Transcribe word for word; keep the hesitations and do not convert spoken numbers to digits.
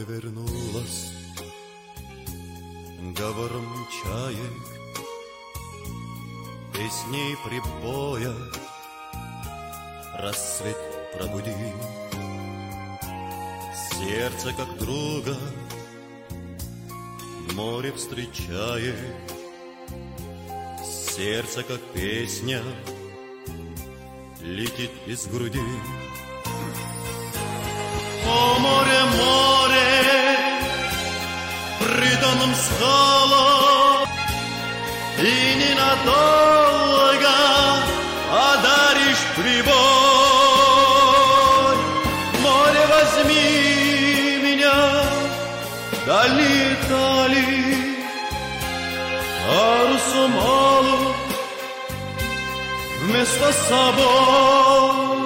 море вернулось говором чаек, песней прибоя, рассвет пробуди. Сердце как друга море встречает, сердце как песня летит из груди. О море, море, притоном стало, и ненадолго одаришь прибой. Море, возьми меня, дали, дали, парусом алым вместо собой.